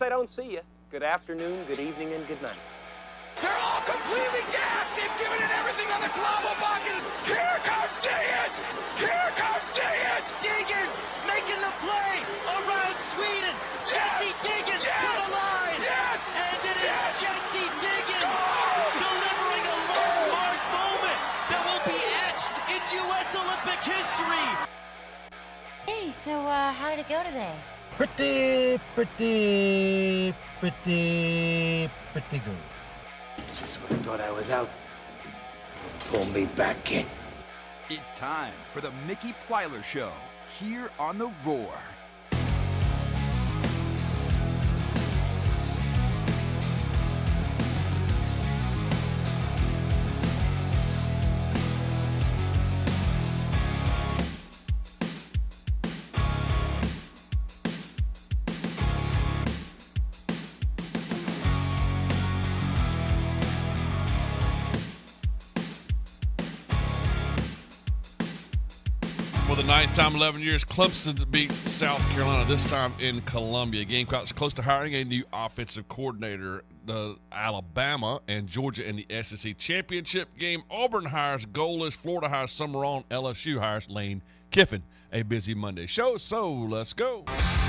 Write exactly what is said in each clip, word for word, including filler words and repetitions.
I don't see you, good afternoon, good evening, and good night. They're all completely gassed. They've given it everything on the global bucket. Here comes Degens. Here comes Degens. Degens making the play around Sweden. Yes. Jesse Degens yes. to the line. Yes. And it is yes. Jesse Degens oh. delivering a landmark moment that will be etched in U S Olympic history. Hey, so uh, how did it go today? Pretty, pretty, pretty, pretty good. Just when I thought I was out, pull me back in. It's time for the Mickey Plyler Show here on The Roar. For the ninth time, eleven years, Clemson beats South Carolina, this time in Columbia. Gamecocks close to hiring a new offensive coordinator. The Alabama and Georgia in the S E C championship game. Auburn hires goalless. Florida hires Summerall. L S U hires Lane Kiffin. A busy Monday show, so let's go.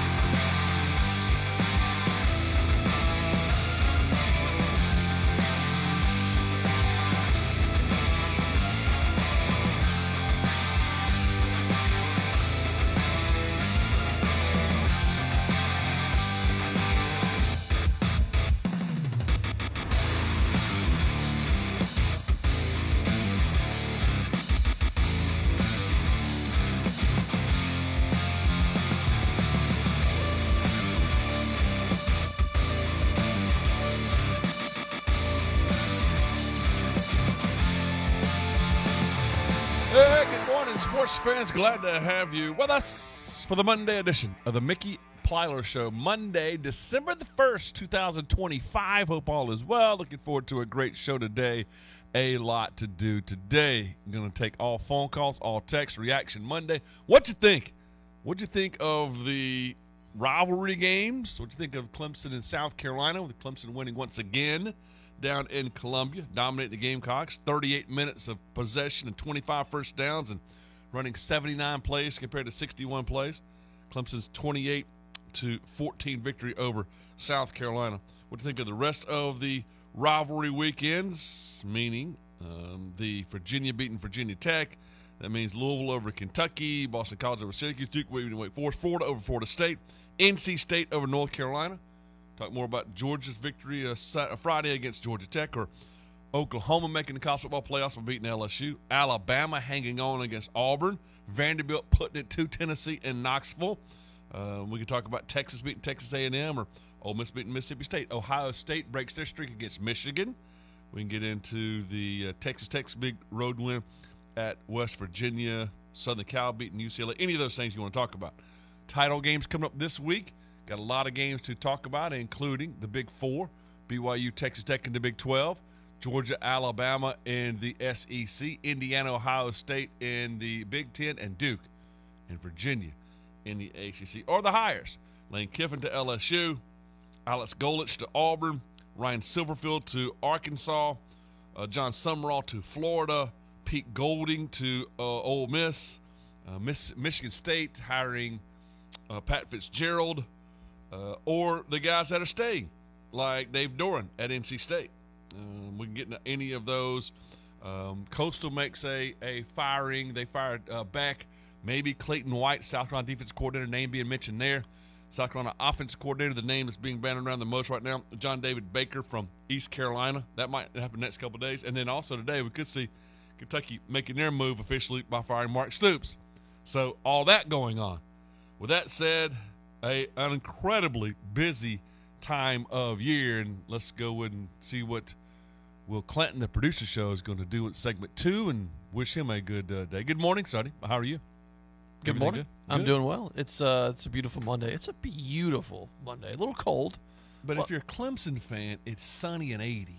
Hey, good morning, sports fans. Glad to have you with us for the Monday edition of the Mickey Plyler Show. Monday, December the first, twenty twenty-five. Hope all is well. Looking forward to a great show today. A lot to do today. I'm going to take all phone calls, all text, Reaction Monday. What you think? What you think of the rivalry games? What you think of Clemson and South Carolina, with Clemson winning once again down in Columbia, dominating the Gamecocks, thirty-eight minutes of possession and twenty-five first downs and running seventy-nine plays compared to sixty-one plays. Clemson's twenty-eight to fourteen victory over South Carolina. What do you think of the rest of the rivalry weekends, meaning um, the Virginia beating Virginia Tech? That means Louisville over Kentucky, Boston College over Syracuse, Duke beating Wake Forest, Florida over Florida State, N C State over North Carolina. Talk more about Georgia's victory uh, Friday against Georgia Tech, or Oklahoma making the college football playoffs by beating L S U. Alabama hanging on against Auburn. Vanderbilt putting it to Tennessee and Knoxville. Uh, we can talk about Texas beating Texas A and M, or Ole Miss beating Mississippi State. Ohio State breaks their streak against Michigan. We can get into the uh, Texas Tech's big road win at West Virginia. Southern Cal beating U C L A. Any of those things you want to talk about. Title games coming up this week. Got a lot of games to talk about, including the Big Four, B Y U, Texas Tech in the Big twelve, Georgia, Alabama in the S E C, Indiana, Ohio State in the Big Ten, and Duke and Virginia in the A C C. Or the hires, Lane Kiffin to L S U, Alex Golich to Auburn, Ryan Silverfield to Arkansas, uh, John Summerall to Florida, Pete Golding to uh, Ole Miss, uh, Miss, Michigan State hiring uh, Pat Fitzgerald, Uh, or the guys that are staying, like Dave Doran at N C State. Um, we can get into any of those. Um, Coastal makes a, a firing. They fired uh, back maybe Clayton White, South Carolina defensive coordinator, name being mentioned there. South Carolina offensive coordinator, the name that's being bandied around the most right now, John David Baker from East Carolina. That might happen the next couple of days. And then also today we could see Kentucky making their move officially by firing Mark Stoops. So all that going on. With that said, A, an incredibly busy time of year, and let's go and see what Will Clinton, the producer show, is going to do in segment two, and wish him a good uh, day. Good morning, Sonny. How are you? Good Everything morning. good? I'm Good? doing well. It's uh, it's a beautiful Monday. It's a beautiful Monday. A little cold. But Well- if you're a Clemson fan, it's sunny and eighty.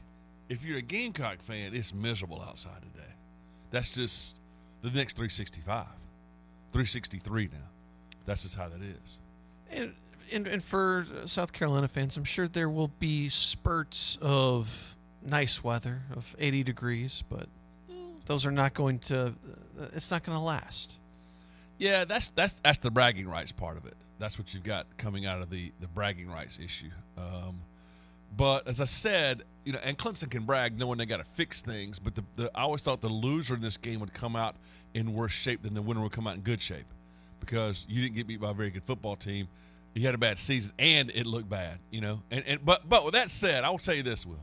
If you're a Gamecock fan, it's miserable outside today. That's just the next three sixty-five. three sixty-three now. That's just how that is. And and, and for South Carolina fans, I'm sure there will be spurts of nice weather of eighty degrees, but those are not going to. It's not going to last. Yeah, that's that's that's the bragging rights part of it. That's what you've got coming out of the the bragging rights issue. Um, but as I said, you know, and Clemson can brag knowing they got to fix things. But the, the I always thought the loser in this game would come out in worse shape than the winner would come out in good shape, because you didn't get beat by a very good football team. You had a bad season, and it looked bad, you know. And, and but but with that said, I will tell you this, Will.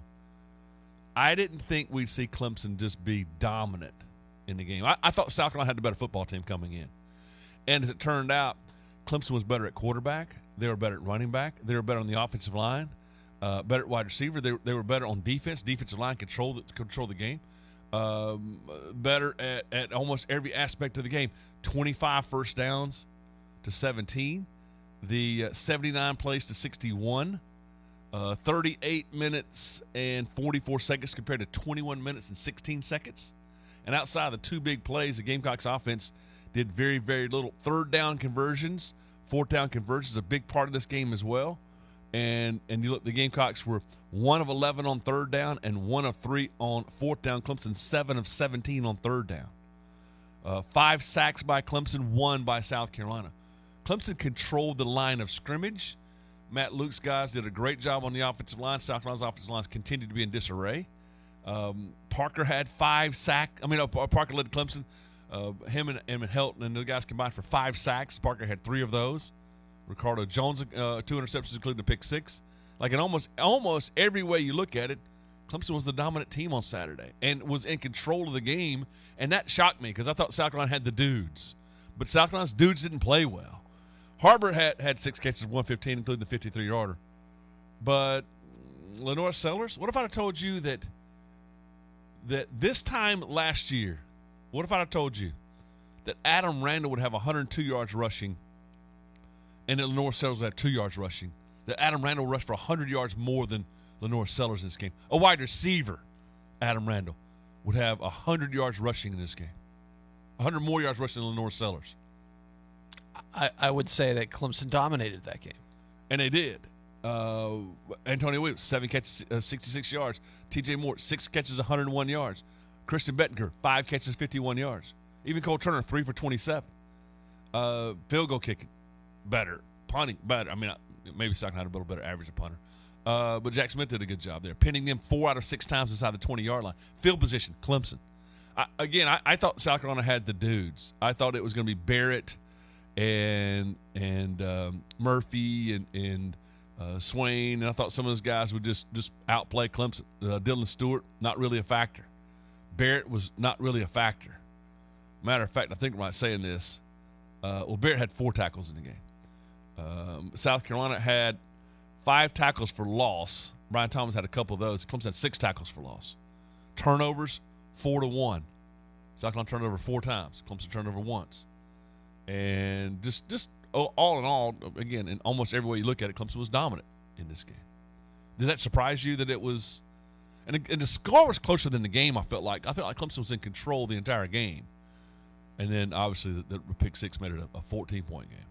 I didn't think we'd see Clemson just be dominant in the game. I, I thought South Carolina had the better football team coming in. And as it turned out, Clemson was better at quarterback. They were better at running back. They were better on the offensive line, uh, better at wide receiver. They, they were better on defense. Defensive line control the, control the game. Um, better at, at almost every aspect of the game. twenty-five first downs to seventeen. The uh, seventy-nine plays to sixty-one. Uh, thirty-eight minutes and forty-four seconds compared to twenty-one minutes and sixteen seconds. And outside of the two big plays, the Gamecocks offense did very, very little. Third down conversions, fourth down conversions, a big part of this game as well. And and you look, the Gamecocks were one of eleven on third down and one of three on fourth down. Clemson seven of seventeen on third down. Uh, five sacks by Clemson, one by South Carolina. Clemson controlled the line of scrimmage. Matt Luke's guys did a great job on the offensive line. South Carolina's offensive lines continued to be in disarray. Um, Parker had five sacks. I mean, uh, Parker led Clemson. Uh, him and, him and Helton and the guys combined for five sacks. Parker had three of those. Ricardo Jones, uh, two interceptions, including a pick six. Like in almost almost every way you look at it, Clemson was the dominant team on Saturday and was in control of the game. And that shocked me because I thought South Carolina had the dudes. But South Carolina's dudes didn't play well. Harbor had, had six catches, one fifteen, including the fifty-three-yarder. But Lenore Sellers, what if I had told you that that this time last year, what if I had told you that Adam Randall would have one hundred two yards rushing and that Lenore Sellers would have two yards rushing, that Adam Randall rushed for one hundred yards more than Lenore Sellers in this game? A wide receiver, Adam Randall, would have one hundred yards rushing in this game. one hundred more yards rushing than Lenore Sellers. I, I would say that Clemson dominated that game. And they did. Uh, Antonio Williams, seven catches, uh, sixty-six yards. T J Moore, six catches, one hundred one yards. Christian Bettinger, five catches, fifty-one yards. Even Cole Turner, three for twenty-seven. Uh, field goal kicking, better. Punting, better. I mean, maybe South Carolina had a little better average of punter. Uh, but Jack Smith did a good job there, pinning them four out of six times inside the twenty-yard line. Field position, Clemson. I, again, I, I thought South Carolina had the dudes. I thought it was going to be Barrett and and um, Murphy and and uh, Swain, and I thought some of those guys would just just outplay Clemson. Uh, Dylan Stewart, not really a factor. Barrett was not really a factor. Matter of fact, I think I'm right saying this. Uh, well, Barrett had four tackles in the game. Um, South Carolina had five tackles for loss. Brian Thomas had a couple of those. Clemson had six tackles for loss. Turnovers, four to one. South Carolina turned over four times. Clemson turned over once. And just, just all in all, again, in almost every way you look at it, Clemson was dominant in this game. Did that surprise you that it was – and the score was closer than the game, I felt like. I felt like Clemson was in control the entire game. And then, obviously, the, the pick six made it a fourteen-point game.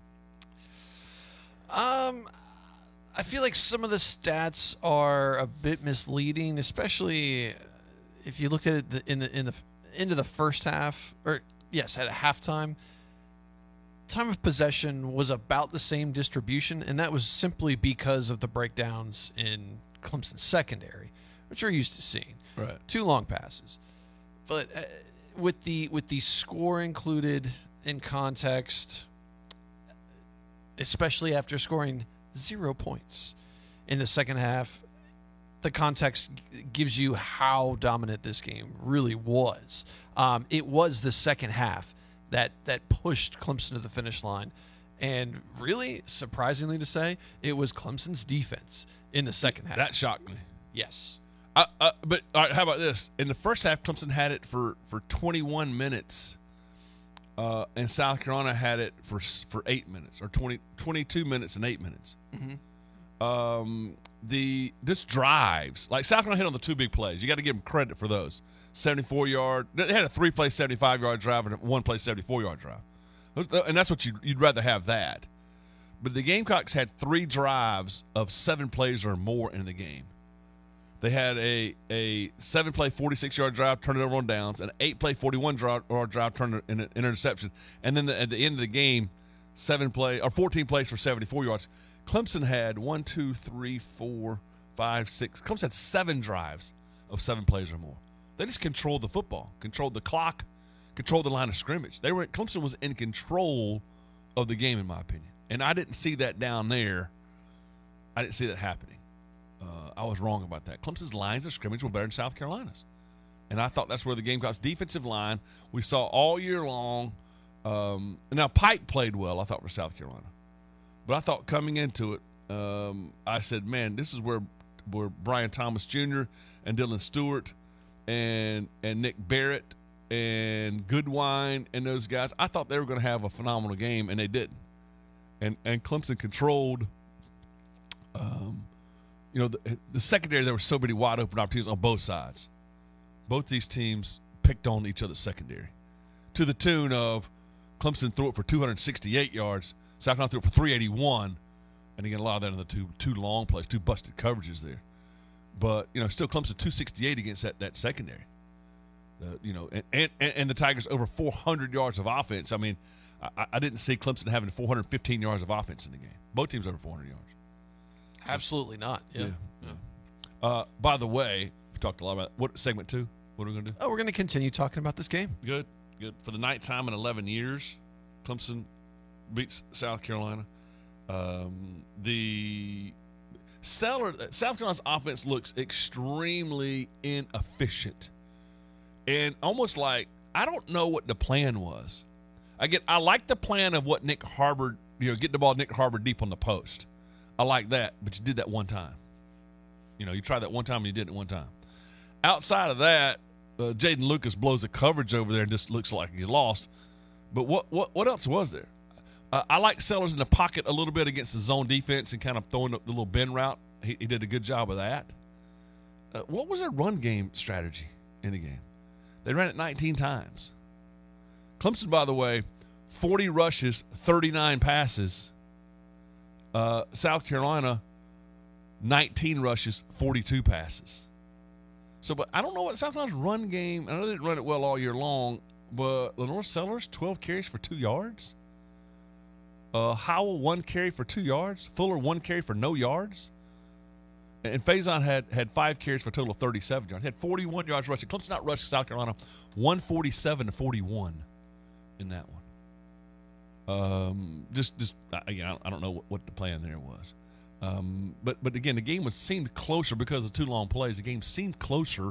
Um, I feel like some of the stats are a bit misleading, especially if you looked at it in the in the into the first half, or yes, at a halftime. Time of possession was about the same distribution, and that was simply because of the breakdowns in Clemson's secondary, which we're used to seeing. Right. Two long passes, but uh, with the with the score included in context, especially after scoring zero points in the second half, the context gives you how dominant this game really was. Um, it was the second half that that pushed Clemson to the finish line. And really, surprisingly to say, it was Clemson's defense in the second half. That shocked me. Yes. Uh, uh, but all right, how about this? In the first half, Clemson had it for, for twenty-one minutes, uh, and South Carolina had it for for eight minutes, or twenty, twenty-two minutes and eight minutes. Mm-hmm. Um, the this drives, like South Carolina hit on the two big plays. You got to give them credit for those. seventy-four yard. They had a three-play seventy-five yard drive and a one-play seventy-four yard drive. And that's what you'd, you'd rather have that. but the Gamecocks had three drives of seven plays or more in the game. They had a a seven-play, forty-six-yard drive, turned it over on downs, an eight-play, forty-one-yard drive, turned it in an interception, and then the, at the end of the game, seven play or fourteen plays for seventy-four yards. Clemson had one, two, three, four, five, six. Clemson had seven drives of seven plays or more. They just controlled the football, controlled the clock, controlled the line of scrimmage. They were Clemson was in control of the game, in my opinion, and I didn't see that down there. I didn't see that happening. Uh, I was wrong about that. Clemson's lines of scrimmage were better than South Carolina's. And I thought that's where the Gamecocks' defensive line we saw all year long. Um, now, Pike played well, I thought, for South Carolina. But I thought coming into it, um, I said, man, this is where where Brian Thomas Junior and Dylan Stewart and and Nick Barrett and Goodwine and those guys, I thought they were going to have a phenomenal game, and they didn't. And, and Clemson controlled um, – You know, the, the secondary, there were so many wide open opportunities on both sides. Both these teams picked on each other's secondary to the tune of Clemson threw it for two hundred sixty-eight yards, South Carolina threw it for three eighty-one, and again, a lot of that in the two two long plays, two busted coverages there. But, you know, still Clemson two sixty-eight against that, that secondary. Uh, you know, and, and, and the Tigers over four hundred yards of offense. I mean, I, I didn't see Clemson having four hundred fifteen yards of offense in the game. Both teams over four hundred yards. Absolutely not. Yeah. yeah, yeah. Uh, by the way, we talked a lot about what segment two. What are we going to do? Oh, we're going to continue talking about this game. Good, good. For the ninth time in eleven years, Clemson beats South Carolina. Um, the Seller, South Carolina's offense looks extremely inefficient, and almost like I don't know what the plan was. I get, I like the plan of what Nick Harbor, you know, getting the ball Nick Harbor deep on the post. I like that, but you did that one time. You know, you tried that one time and you did it one time. Outside of that, uh, Jaden Lucas blows the coverage over there and just looks like he's lost. But what what what else was there? Uh, I like Sellers in the pocket a little bit against the zone defense and kind of throwing up the little bend route. He, he did a good job of that. Uh, what was their run game strategy in the game? They ran it nineteen times. Clemson, by the way, forty rushes, thirty-nine passes. Uh, South Carolina, nineteen rushes, forty-two passes. So, but I don't know what South Carolina's run game. I know they didn't run it well all year long, but Lenore Sellers, twelve carries for two yards. Uh, Howell, one carry for two yards. Fuller, one carry for no yards. And Faison had, had five carries for a total of thirty-seven yards. He had forty-one yards rushing. Clemson out rushed South Carolina one forty-seven to forty-one in that one. Um, just, just again, I don't know what, what the plan there was. Um, but, but again, the game was seemed closer because of two long plays. The game seemed closer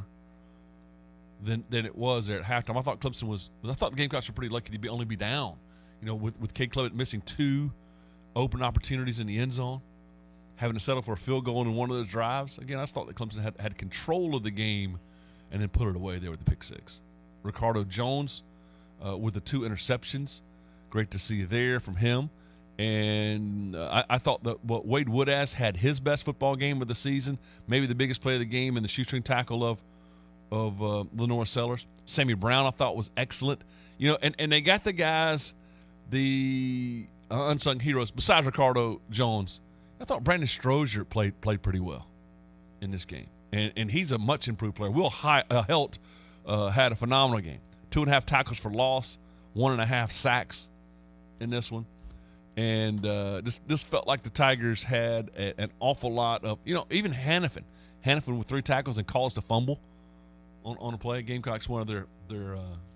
than than it was there at halftime. I thought Clemson was. I thought the Gamecocks were pretty lucky to be only be down. You know, with with Cade Clevitt missing two open opportunities in the end zone, having to settle for a field goal in one of those drives. Again, I just thought that Clemson had had control of the game, and then put it away there with the pick six. Ricardo Jones uh, with the two interceptions. Great to see there from him. And uh, I, I thought that what Wade Woodass had his best football game of the season, maybe the biggest play of the game in the shoestring tackle of of uh, Lenore Sellers. Sammy Brown, I thought, was excellent. You know, and, and they got the guys, the uh, unsung heroes, besides Ricardo Jones. I thought Brandon Strozier played played pretty well in this game. And and he's a much improved player. Will Hi- uh, Helt uh, had a phenomenal game. Two and a half tackles for loss, one and a half sacks in this one. And uh, just, just felt like the Tigers had a, an awful lot of, you know, even Hannafin. Hannafin with three tackles and caused a fumble on, on a play. Gamecocks one of their their uh,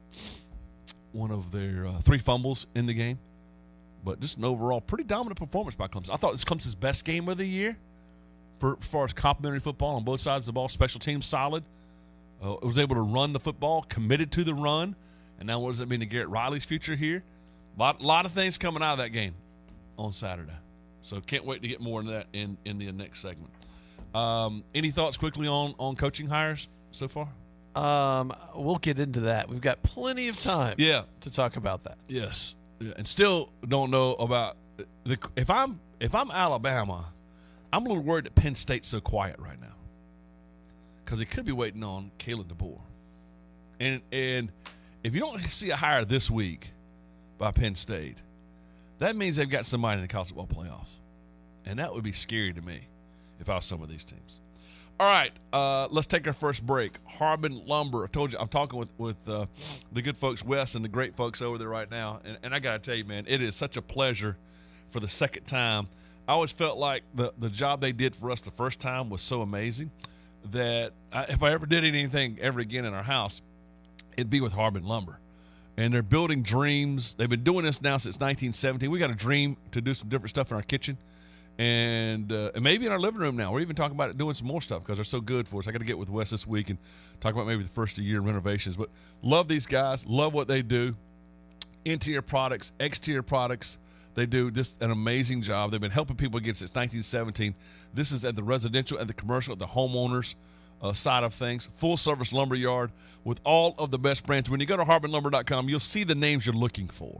one of their uh, three fumbles in the game. But just an overall pretty dominant performance by Clemson. I thought this Clemson's best game of the year for as far as complimentary football on both sides of the ball. Special teams solid. Uh, it was able to run the football, committed to the run. And now what does it mean to Garrett Riley's future here? A lot, lot of things coming out of that game on Saturday. So can't wait to get more into that in, in the next segment. Um, any thoughts quickly on, on coaching hires so far? Um, we'll get into that. We've got plenty of time Yeah. to talk about that. Yes. Yeah. And still don't know about the if I'm if I'm Alabama, I'm a little worried that Penn State's so quiet right now. Because they could be waiting on Kalen DeBoer. And and if you don't see a hire this week by Penn State, that means they've got somebody in the college football playoffs. And that would be scary to me if I was some of these teams. All right, uh, let's take our first break. Harbin Lumber. I told you I'm talking with, with uh, the good folks, Wes, and the great folks over there right now. And, and I got to tell you, man, it is such a pleasure for the second time. I always felt like the, the job they did for us the first time was so amazing that I, if I ever did anything ever again in our house, it'd be with Harbin Lumber. And they're building dreams. They've been doing this now since nineteen seventeen. We got a dream to do some different stuff in our kitchen. And, uh, and maybe in our living room now. We're even talking about doing some more stuff because they're so good for us. I got to get with Wes this week and talk about maybe the first of the year renovations. But love these guys. Love what they do. Interior products, exterior products. They do just an amazing job. They've been helping people again since nineteen seventeen. This is at the residential and the commercial, at the homeowners uh, side of things. Full-service lumber yard with all of the best brands. When you go to harbin lumber dot com, you'll see the names you're looking for.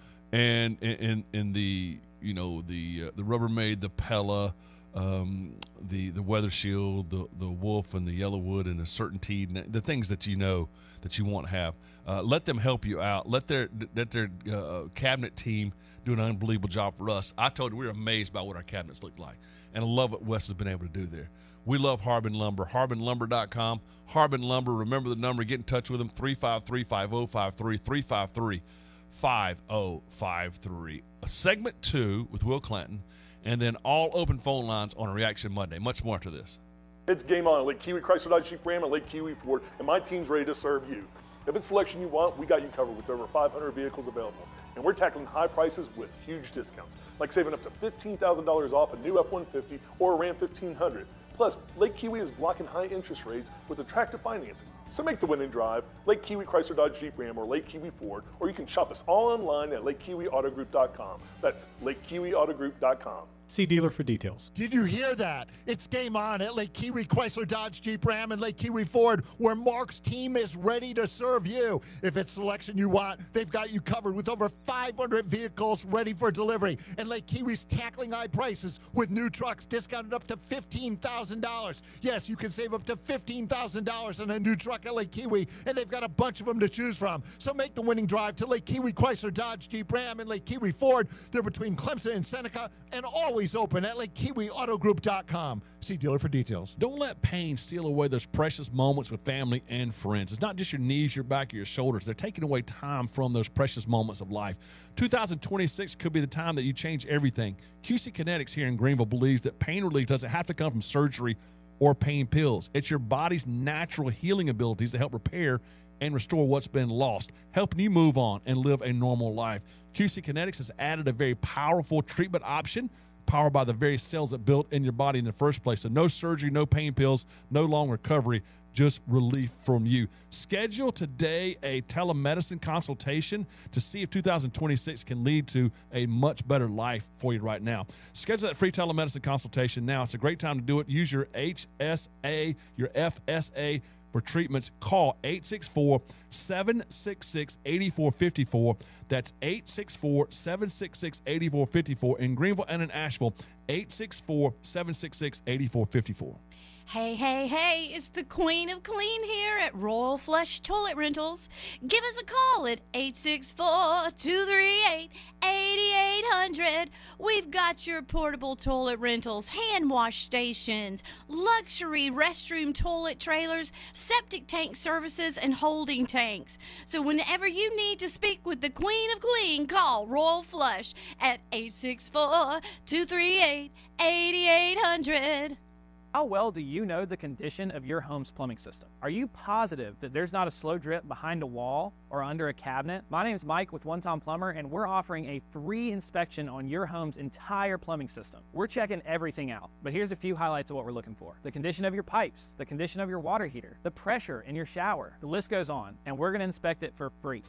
And in, in, in the... You know, the uh, the Rubbermaid, the Pella, um, the the Weather Shield, the the Wolf, and the Yellowwood, and the Certainty, the things that you know that you want to have. Uh, let them help you out. Let their let their uh, cabinet team do an unbelievable job for us. I told you we we're amazed by what our cabinets look like, and I love what Wes has been able to do there. We love Harbin Lumber. harbin lumber dot com. Harbin Lumber. Remember the number. Get in touch with them. three five three, five zero five three, three five three, five zero five three. Segment two with Will Clanton, and then all open phone lines on a Reaction Monday. Much more after this. It's game on at Lake Kiwi Chrysler Dodge Jeep Ram and Lake Kiwi Ford, and my team's ready to serve you. If it's selection you want, we got you covered with over five hundred vehicles available. And we're tackling high prices with huge discounts, like saving up to fifteen thousand dollars off a new F one fifty or a Ram fifteen hundred. Plus, Lake Kiwi is blocking high interest rates with attractive financing. So make the winning drive, Lake Kiwi Chrysler Dodge Jeep Ram or Lake Kiwi Ford, or you can shop us all online at lake kiwi auto group dot com. That's lake kiwi auto group dot com. See dealer for details. Did you hear that? It's game on at Lake Kiwi Chrysler Dodge Jeep Ram and Lake Kiwi Ford, where Mark's team is ready to serve you. If it's selection you want, they've got you covered with over five hundred vehicles ready for delivery. And Lake Kiwi's tackling high prices with new trucks discounted up to fifteen thousand dollars. Yes, you can save up to fifteen thousand dollars on a new truck at Lake Kiwi, and they've got a bunch of them to choose from. So make the winning drive to Lake Kiwi Chrysler Dodge Jeep Ram and Lake Kiwi Ford. They're between Clemson and Seneca, and always open at lake kiwi auto group dot com. See dealer for details. Don't let pain steal away those precious moments with family and friends. It's not just your knees, your back, or your shoulders. They're taking away time from those precious moments of life. two thousand twenty-six could be the time that you change everything. Q C Kinetics here in Greenville believes that pain relief doesn't have to come from surgery or pain pills. It's your body's natural healing abilities to help repair and restore what's been lost, helping you move on and live a normal life. Q C Kinetics has added a very powerful treatment option powered by the very cells that built in your body in the first place. So no surgery, no pain pills, no long recovery, just relief from you. Schedule today a telemedicine consultation to see if two thousand twenty-six can lead to a much better life for you right now. Schedule that free telemedicine consultation now. It's a great time to do it. Use your H S A, your F S A for treatments. Call eight six four, seven six six, eight four five four. That's eight six four, seven six six, eight four five four in Greenville and in Asheville, eight six four, seven six six, eight four five four. Hey, hey, hey, it's the Queen of Clean here at Royal Flush Toilet Rentals. Give us a call at eight six four, two three eight, eight eight hundred. We've got your portable toilet rentals, hand wash stations, luxury restroom toilet trailers, septic tank services, and holding tanks. So whenever you need to speak with the Queen of Clean, call Royal Flush at eight six four, two three eight, eight eight hundred. How well do you know the condition of your home's plumbing system? Are you positive that there's not a slow drip behind a wall or under a cabinet? My name is Mike with One Time Plumber, and we're offering a free inspection on your home's entire plumbing system. We're checking everything out, but here's a few highlights of what we're looking for. The condition of your pipes, the condition of your water heater, the pressure in your shower. The list goes on, and we're gonna inspect it for free.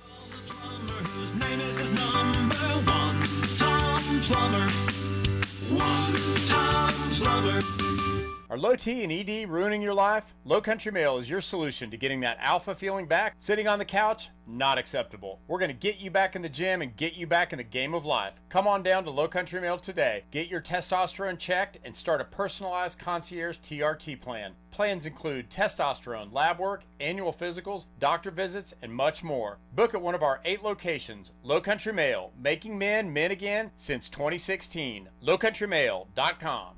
Whose name is his number one, Tom Plumber. One Tom Plumber. Are low T and E D ruining your life? Low Country Mail is your solution to getting that alpha feeling back. Sitting on the couch? Not acceptable. We're going to get you back in the gym and get you back in the game of life. Come on down to Low Country Mail today. Get your testosterone checked and start a personalized concierge T R T plan. Plans include testosterone, lab work, annual physicals, doctor visits, and much more. Book at one of our eight locations. Low Country Mail, making men men again since twenty sixteen. low country mail dot com.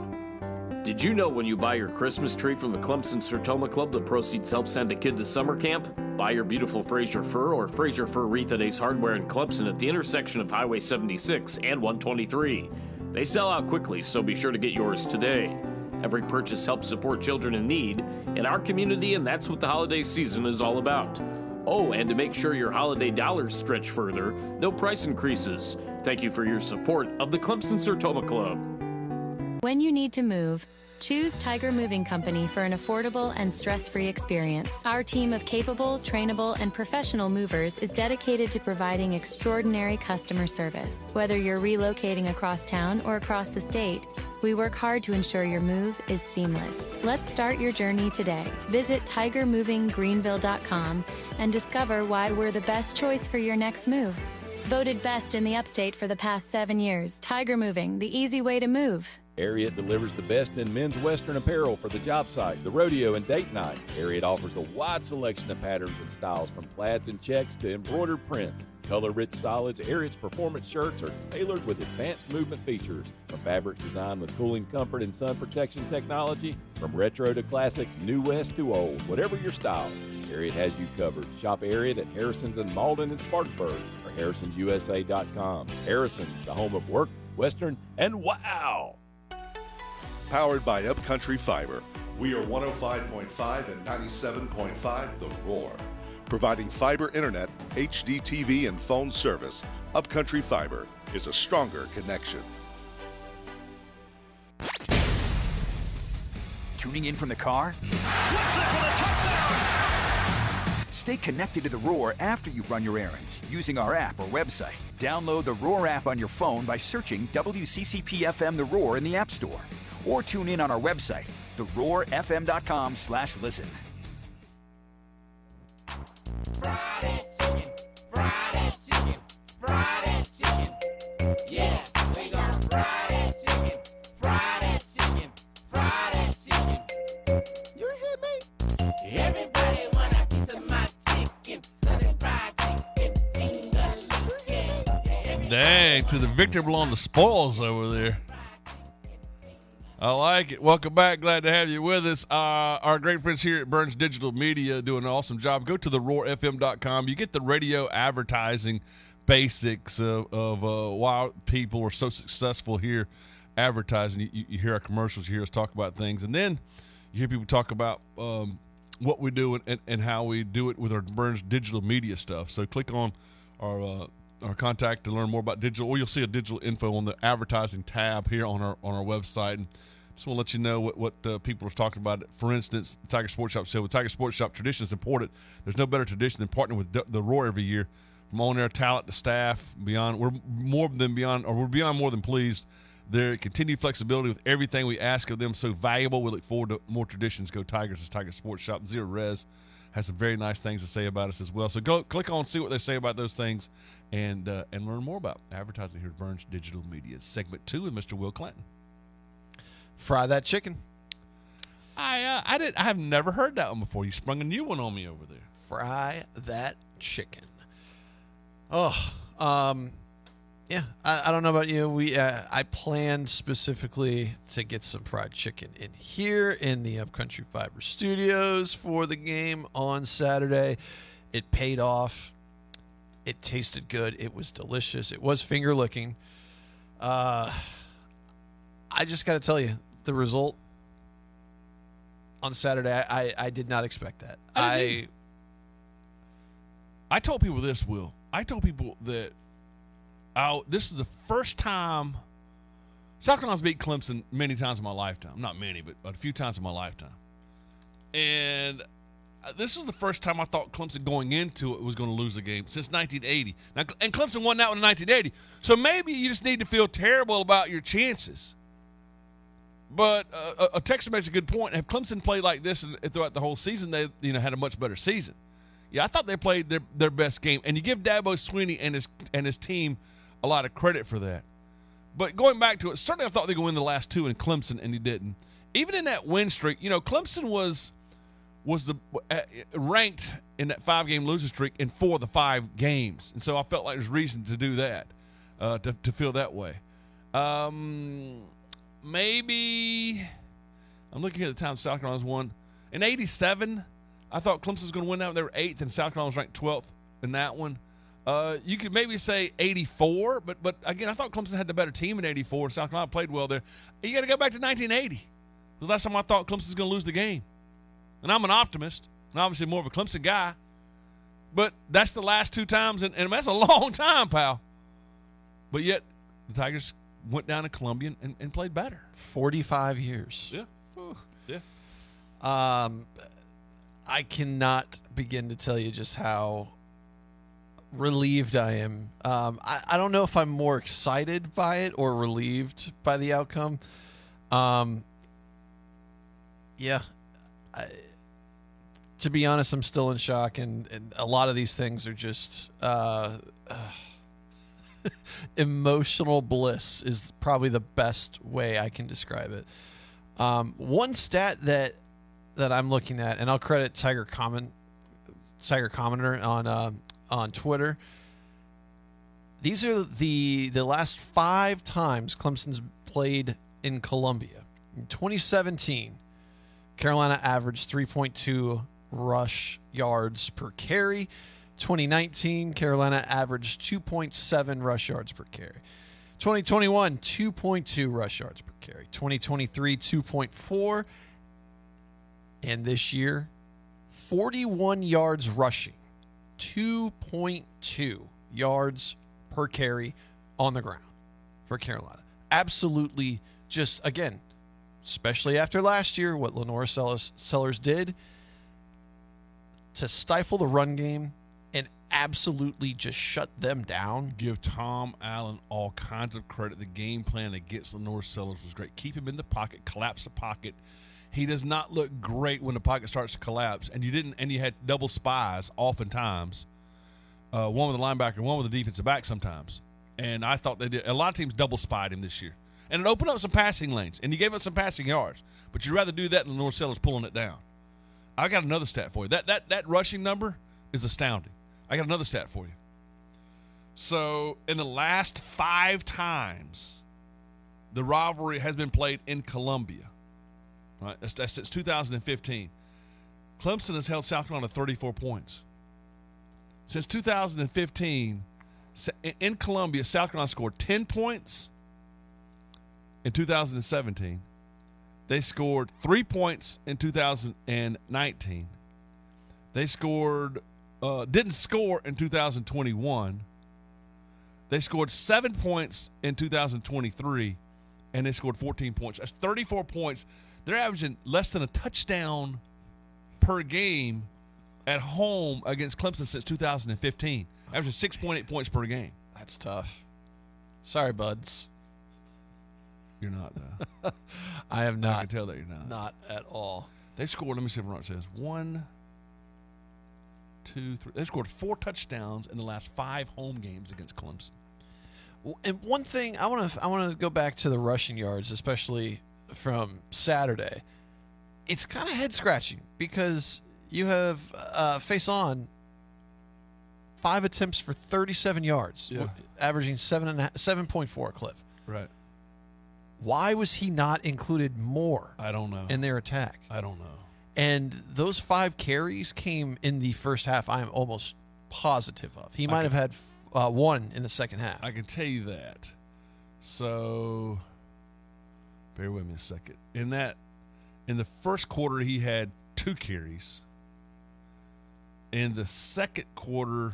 Did you know when you buy your Christmas tree from the Clemson Sertoma Club, the proceeds help send a kid to summer camp? Buy your beautiful Fraser fir or Fraser fir wreath at Ace Hardware in Clemson at the intersection of Highway seventy-six and one twenty-three. They sell out quickly, so be sure to get yours today. Every purchase helps support children in need in our community, and that's what the holiday season is all about. Oh, and to make sure your holiday dollars stretch further, no price increases. Thank you for your support of the Clemson Sertoma Club. When you need to move, choose Tiger Moving Company for an affordable and stress-free experience. Our team of capable, trainable, and professional movers is dedicated to providing extraordinary customer service. Whether you're relocating across town or across the state, we work hard to ensure your move is seamless. Let's start your journey today. Visit tiger moving greenville dot com and discover why we're the best choice for your next move. Voted best in the upstate for the past seven years, Tiger Moving, the easy way to move. Ariat delivers the best in men's Western apparel for the job site, the rodeo, and date night. Ariat offers a wide selection of patterns and styles from plaids and checks to embroidered prints. Color-rich solids, Ariat's performance shirts are tailored with advanced movement features. From fabrics designed with cooling comfort and sun protection technology, from retro to classic, new west to old, whatever your style, Ariat has you covered. Shop Ariat at Harrison's in Malden and Spartanburg or harrisons u s a dot com. Harrison's, the home of work, Western, and wow! Powered by Upcountry Fiber. We are one oh five point five and ninety-seven point five The Roar. Providing fiber internet, H D T V, and phone service, Upcountry Fiber is a stronger connection. Tuning in from the car? Stay connected to The Roar after you run your errands using our app or website. Download the Roar app on your phone by searching W C C P F M The Roar in the App Store. Or tune in on our website, the roar f m dot com slash listen. Friday chicken, Friday chicken, Friday chicken. Yeah, we got Friday chicken, Friday chicken, Friday chicken. You hear me? Everybody want a piece of my chicken, Southern fried chicken, finger. Dang, to the victor belong the spoils over there. I like it. Welcome back. Glad to have you with us. Uh, our great friends here at Burns Digital Media doing an awesome job. Go to the roar f m dot com. You get the radio advertising basics of, of uh, why people are so successful here advertising. You, you hear our commercials, you hear us talk about things, and then you hear people talk about um, what we do and, and how we do it with our Burns Digital Media stuff. So click on our uh, our contact to learn more about digital, or you'll see a digital info on the advertising tab here on our on our website. And just want to let you know what, what uh, people are talking about. For instance, Tiger Sports Shop said, with Tiger Sports Shop, tradition is important. There's no better tradition than partnering with D- the Roar every year. From on-air talent to staff, beyond, we're more than beyond, or we're beyond more than pleased. Their continued flexibility with everything we ask of them so valuable. We look forward to more traditions. Go Tigers. It's Tiger Sports Shop. Zero Res has some very nice things to say about us as well. So go click on, see what they say about those things, and uh, and learn more about advertising here at Burns Digital Media. Segment two with Mister Will Clanton. Fry that chicken. I uh, I did I have never heard that one before. You sprung a new one on me over there. Fry that chicken. Oh, um, yeah. I, I don't know about you. We uh, I planned specifically to get some fried chicken in here in the Upcountry Fiber Studios for the game on Saturday. It paid off. It tasted good. It was delicious. It was finger licking. Uh, I just got to tell you, the result on Saturday, I, I, I did not expect that. I, I I told people this, Will. I told people that I, this is the first time South Carolina's beat Clemson many times in my lifetime. Not many, but a few times in my lifetime. And this is the first time I thought Clemson going into it was going to lose the game since nineteen eighty. Now, and Clemson won that one in nineteen eighty. So maybe you just need to feel terrible about your chances. But uh, a Texas makes a good point. Have Clemson played like this and throughout the whole season, they you know had a much better season. Yeah, I thought they played their, their best game, and you give Dabo Swinney and his and his team a lot of credit for that. But going back to it, certainly I thought they were going to win the last two in Clemson, and he didn't. Even in that win streak, you know, Clemson was was the uh, ranked in that five-game losing streak in four of the five games, and so I felt like there's reason to do that, uh, to to feel that way. Um, maybe I'm looking at the time South Carolina's won in eighty-seven. I thought Clemson was going to win that one. They were eighth, and South Carolina was ranked twelfth in that one. Uh, you could maybe say eighty-four, but but again, I thought Clemson had the better team in eighty-four. South Carolina played well there. You got to go back to nineteen eighty. It was the last time I thought Clemson was going to lose the game. And I'm an optimist, and obviously more of a Clemson guy. But that's the last two times, and, and that's a long time, pal. But yet, the Tigers went down to Columbia and, and played better. forty-five years. Yeah. Ooh, yeah. Um, I cannot begin to tell you just how relieved I am. Um, I, I don't know if I'm more excited by it or relieved by the outcome. Um, yeah. I, to be honest, I'm still in shock, and, and a lot of these things are just uh, uh, emotional bliss is probably the best way I can describe it. Um, one stat that that I'm looking at, and I'll credit Tiger Comment, Tiger Commenter on uh, on Twitter. These are the the last five times Clemson's played in Columbia. In twenty seventeen, Carolina averaged three point two rush yards per carry. twenty nineteen, Carolina averaged two point seven rush yards per carry. twenty twenty-one, two point two rush yards per carry. twenty twenty-three, two point four. And this year, forty-one yards rushing, two point two yards per carry on the ground for Carolina. Absolutely just, again, especially after last year, what Lenore Sellers, Sellers did to stifle the run game and absolutely just shut them down. Give Tom Allen all kinds of credit. The game plan against Lenore Sellers was great. Keep him in the pocket, collapse the pocket. He does not look great when the pocket starts to collapse, and you didn't. And you had double spies oftentimes, uh, one with the linebacker, one with the defensive back sometimes. And I thought they did. A lot of teams double spied him this year, and it opened up some passing lanes, and he gave us some passing yards. But you'd rather do that than North Sellers pulling it down. I got another stat for you. That that that rushing number is astounding. I got another stat for you. So in the last five times the rivalry has been played in Columbia, right? That's, that's since two thousand fifteen. Clemson has held South Carolina thirty-four points. Since two thousand fifteen, in Columbia, South Carolina scored ten points. In two thousand seventeen, they scored three points in two thousand nineteen. They scored, uh, didn't score in two thousand twenty-one. They scored seven points in two thousand twenty-three, and they scored fourteen points. That's thirty-four points. They're averaging less than a touchdown per game at home against Clemson since two thousand fifteen. Averaging six point eight points per game. That's tough. Sorry, buds. You're not, though. I am not. I can tell that you're not. Not at all. They scored, let me see what it says. One, two, three. They scored four touchdowns in the last five home games against Clemson. And one thing, I want to I want to go back to the rushing yards, especially from Saturday. It's kind of head-scratching because you have uh, face on five attempts for thirty-seven yards, yeah. averaging seven and a, seven point four a clip. Right. Why was he not included more? I don't know. In their attack. I don't know. And those five carries came in the first half. I am almost positive of. He might can, have had uh, one in the second half. I can tell you that. So, bear with me a second. In that, in the first quarter, he had two carries. In the second quarter,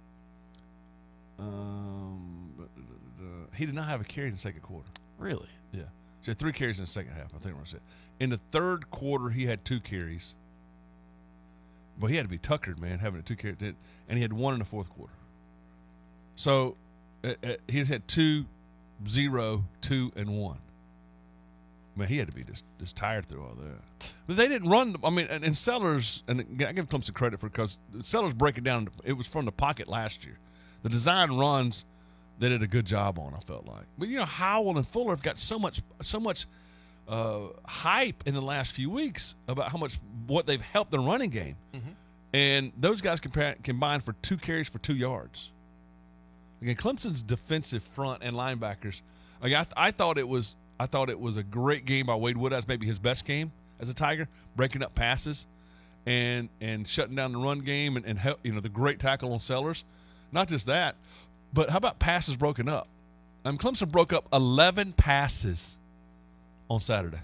um, he did not have a carry in the second quarter. Really? Yeah. So he had three carries in the second half, I think what I said. In the third quarter, he had two carries. But he had to be tuckered, man, having two carries. And he had one in the fourth quarter. So uh, uh, he just had two, zero, two, and one. Man, he had to be just, just tired through all that. But they didn't run. I mean, and, and Sellers, and I give Clemson credit for because Sellers break it down. It was from the pocket last year. The design runs, they did a good job on. I felt like, but you know, Howell and Fuller have got so much, so much uh, hype in the last few weeks about how much what they've helped the running game, Mm-hmm. and those guys compa- combined for two carries for two yards. Again, Clemson's defensive front and linebackers. Again, I, th- I thought it was. I thought it was a great game by Wade Woodhouse, maybe his best game as a Tiger, breaking up passes and and shutting down the run game and, and help, you know, the great tackle on Sellers. Not just that, but how about passes broken up? I mean, Clemson broke up eleven passes on Saturday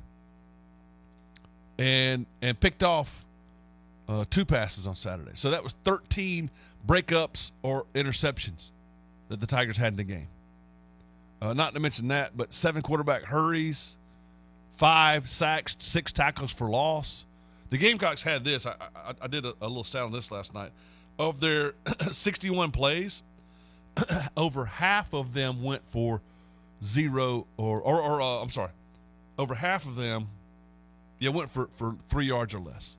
and and picked off uh, two passes on Saturday. So that was thirteen breakups or interceptions that the Tigers had in the game. Uh, not to mention that, but seven quarterback hurries, five sacks, six tackles for loss. The Gamecocks had this. I, I, I did a, a little stat on this last night. Of their sixty-one plays, over half of them went for zero or, or, or uh, I'm sorry, over half of them, yeah, went for, for three yards or less.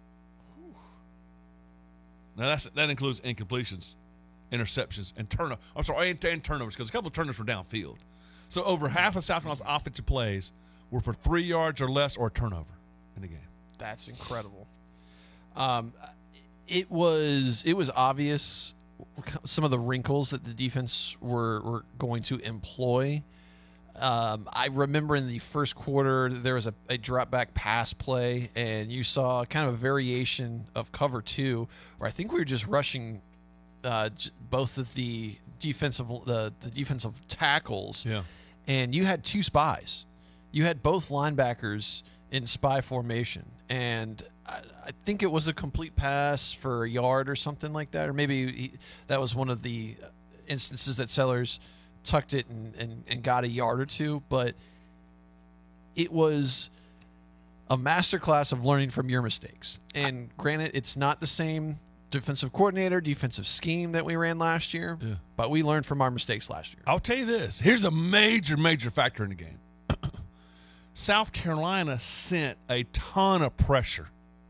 Now that's that includes incompletions, interceptions, and turnover. I'm sorry, and, and turnovers because a couple of turnovers were downfield. So over half of South Carolina's offensive plays were for three yards or less or a turnover in the game. That's incredible. Um, it was it was obvious some of the wrinkles that the defense were were going to employ. Um, I remember in the first quarter there was a, a drop back pass play, and you saw kind of a variation of cover two, where I think we were just rushing uh, j- both of the defensive the the defensive tackles. Yeah. And you had two spies. You had both linebackers in spy formation. And I, I think it was a complete pass for a yard or something like that. Or maybe he, that was one of the instances that Sellers tucked it and, and, and got a yard or two. But it was a masterclass of learning from your mistakes. And granted, it's not the same defensive coordinator, defensive scheme that we ran last year, yeah. but we learned from our mistakes last year. I'll tell you this. Here's a major, major factor in the game. South Carolina sent a ton of pressure.